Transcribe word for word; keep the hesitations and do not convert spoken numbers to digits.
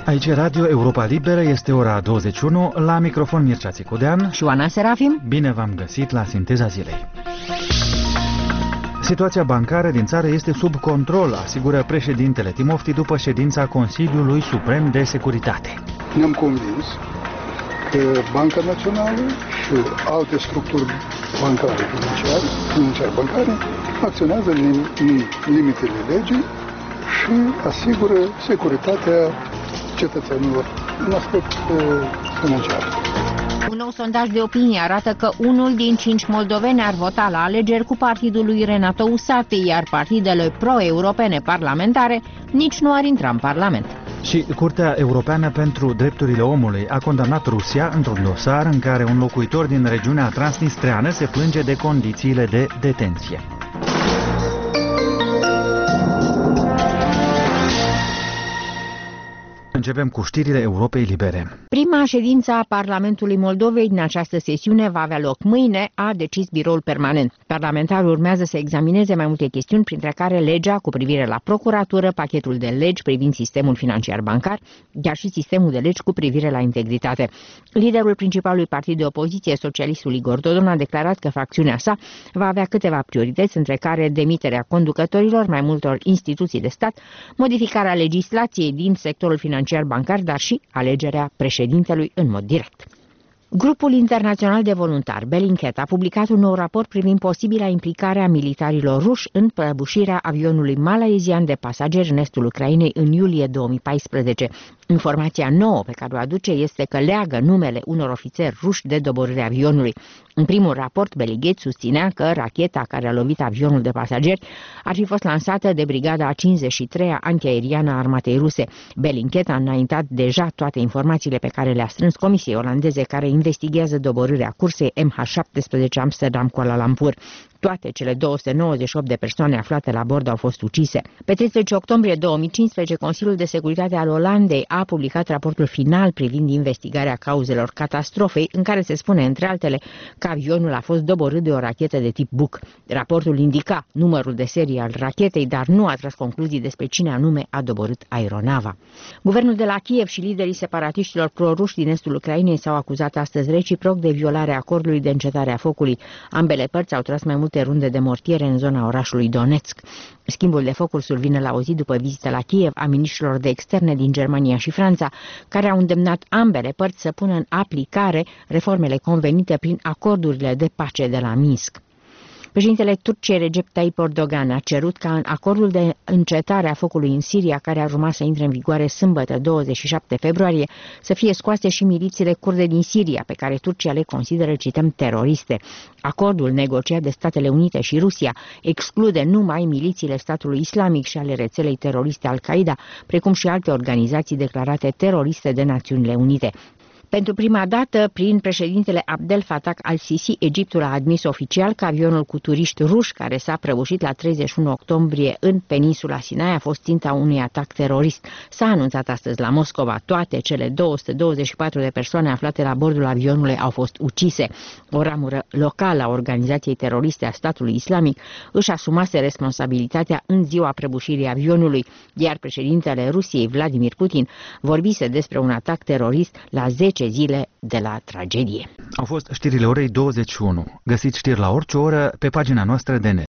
Aici Radio Europa Liberă, este ora douăzeci și unu, la microfon Mircea Țicudean și Oana Serafim. Bine v-am găsit la Sinteza Zilei. Situația bancară din țară este sub control, asigură președintele Timofti după ședința Consiliului Suprem de Securitate. Ne-am convins că Banca Națională și alte structuri bancare financiare, financiare bancare acționează în limitele legii și asigură securitatea cetățenilor în aspect financiar. Un nou sondaj de opinie arată că unul din cinci moldoveni ar vota la alegeri cu partidul lui Renato Usati, iar partidele pro-europene parlamentare nici nu ar intra în Parlament. Și Curtea Europeană pentru Drepturile Omului a condamnat Rusia într-un dosar în care un locuitor din regiunea transnistreană se plânge de condițiile de detenție. Începem cu știrile Europei Libere. Prima ședință a Parlamentului Moldovei din această sesiune va avea loc mâine, a decis biroul permanent. Parlamentarul urmează să examineze mai multe chestiuni, printre care legea cu privire la procuratură, pachetul de legi privind sistemul financiar bancar, dar și sistemul de legi cu privire la integritate. Liderul principalului partid de opoziție, socialistul Igor Dodon, a declarat că fracțiunea sa va avea câteva priorități, între care demiterea conducătorilor mai multor instituții de stat, modificarea legislației din sectorul financiar bancar, dar și alegerea președintelui în mod direct. Grupul internațional de voluntari Bellingcat a publicat un nou raport privind posibila implicare a militarilor ruși în prăbușirea avionului malaysian de pasageri în estul Ucrainei în iulie două mii paisprezece. Informația nouă pe care o aduce este că leagă numele unor ofițeri ruși de doborârea avionului. În primul raport, Bellingcat susținea că racheta care a lovit avionul de pasageri ar fi fost lansată de brigada a cincizeci și treia antiaeriană a armatei ruse. Bellingcat a înaintat deja toate informațiile pe care le-a strâns Comisiei olandeze care investigează doborârea cursei M H șaptesprezece Amsterdam-Kuala Lumpur. Toate cele două sute nouăzeci și opt de persoane aflate la bord au fost ucise. Pe treizeci octombrie două mii cincisprezece, Consiliul de Securitate al Olandei a publicat raportul final privind investigarea cauzelor catastrofei, în care se spune, între altele, că avionul a fost doborât de o rachetă de tip Buk. Raportul indica numărul de serie al rachetei, dar nu a tras concluzii despre cine anume a doborât aeronava. Guvernul de la Kiev și liderii separatiștilor proruși din estul Ucrainei s-au acuzat astăzi reciproc de violarea acordului de încetare a focului. Ambele părți au tras mai multe runde de mortiere în zona orașului Donetsk. Schimbul de focuri survine la o zi după vizita la Kiev a miniștrilor de externe din Germania și Franța, care au îndemnat ambele părți să pună în aplicare reformele convenite prin acordurile de pace de la Minsk. Președintele Turciei Recep Tayyip Erdogan a cerut ca în acordul de încetare a focului în Siria, care ar urma să intre în vigoare sâmbătă douăzeci și șapte februarie, să fie scoase și milițiile kurde din Siria, pe care Turcia le consideră, cităm, teroriste. Acordul negociat de Statele Unite și Rusia exclude numai milițiile statului islamic și ale rețelei teroriste Al-Qaeda, precum și alte organizații declarate teroriste de Națiunile Unite. Pentru prima dată, prin președintele Abdel Fattah al-Sisi, Egiptul a admis oficial că avionul cu turiști ruși care s-a prăbușit la treizeci și unu octombrie în peninsula Sinai a fost ținta unui atac terorist. S-a anunțat astăzi la Moscova. Toate cele două sute douăzeci și patru de persoane aflate la bordul avionului au fost ucise. O ramură locală a organizației teroriste a statului islamic își asumase responsabilitatea în ziua prăbușirii avionului, iar președintele Rusiei, Vladimir Putin, vorbise despre un atac terorist la zece zile de la tragedie. Au fost știrile orei douăzeci și unu. Găsiți știri la orice oră pe pagina noastră de net.